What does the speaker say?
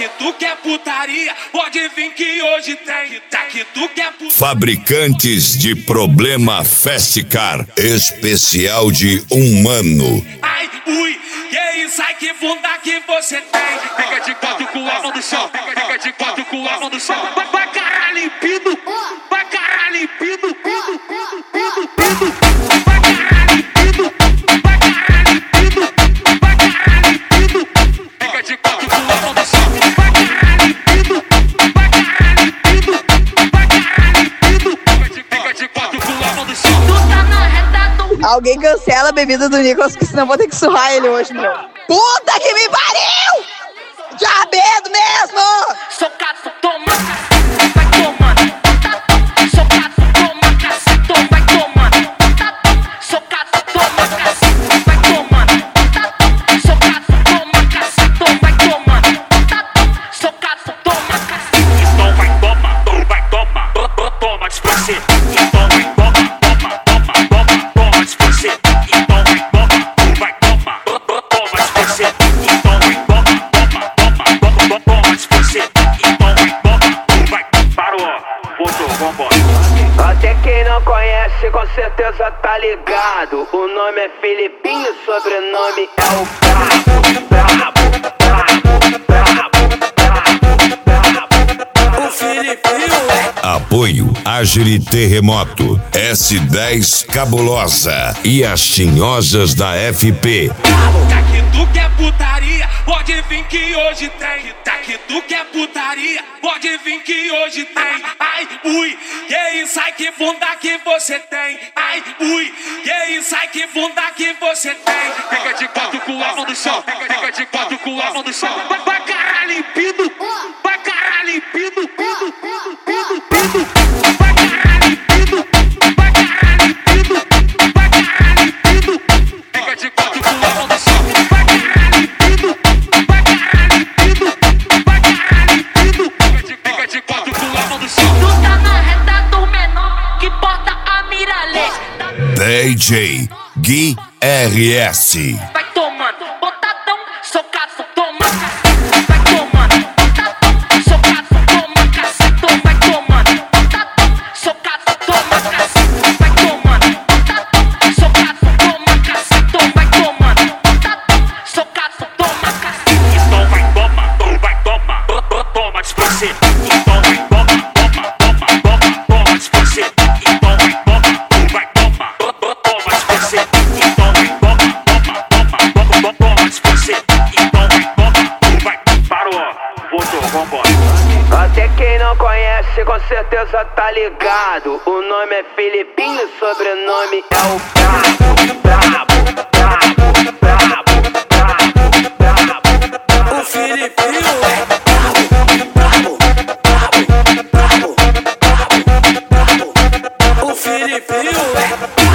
que tu quer putaria, pode vir que hoje tem. Tá que tu quer putaria. Fabricantes de Problema Festicar, especial de humano. Ai, ui, que isso, ai que bunda que você tem. Fica de quatro com a mão no chão, fica de quatro com a mão no chão. Vai caralho limpido, vai caralho limpido, pido, pido, pido, pido. Vai caralho limpido, vai caralho limpido, vai caralho limpido. Fica de quatro com a mão no chão, vai caralho limpido, vai caralho limpido, vai caralho limpido. Fica de quatro com a mão no chão. Tu tá na reta do... Alguém cancela a bebida do Nicolas, que senão eu vou ter que surrar ele hoje, meu. Puta que me pariu! Diabedo mesmo! Socado, toma cacete, vai tomando. Socado, toma cacete, vai tomando. Socado, toma cacete, vai tomando. Socado, toma cacete, vai tomando. Socado, toma cacete. Então vai tomar, toma despacer. Então vai toma despacer. Então vai tomar, toma despacer. Então vai toma despacer. Então vai, parou, voltou, vambora. Até quem não conhece com certeza tá ligado. O nome é Filipinho, sobrenome é o Brabo, brabo. O Filipinho é... Apoio Agile Terremoto, S10 Cabulosa e as Tinhosas da FP. Tá que tu quer putaria, pode vir que hoje tem. Tá que tu quer putaria, pode vir que hoje tem. Ai, ui, que isso, ai que bunda que você tem. Ai, ui, que isso, ai que bunda que você tem. Fica de quatro com a mão no chão, fica de quatro com a mão no chão. Vai caralho limpido, vai caralho limpido, pido, pido, pido, pido. Vai caralho limpido, vai caralho limpido, vai caralho limpido. Fica de quatro com a mão no chão. Vai caralho limpido, vai caralho limpido, vai caralho limpido. Fica de quatro com a mão no chão. Tu tá na reta do menor que porta a miralete. DJ Gui RS. Vai tomando, botadão, socado, toma cacete. Vai tomando, botadão, socado, toma cacete. Vai tomando, botadão, socado, toma cacete. Vai tomando, botadão, socado, toma cacete. Vai tomando, botadão, socado, toma cacete. Então vai tomar, toma despacer. Então vai toma despacer. Então vai tomar, toma despacer. Então vai toma despacer. Então vai, parou, voltou, vambora. Até quem não conhece com certeza tá ligado. O nome é Filipinho, sobrenome é o brabo. O Filipinho é brabo. O Filipinho é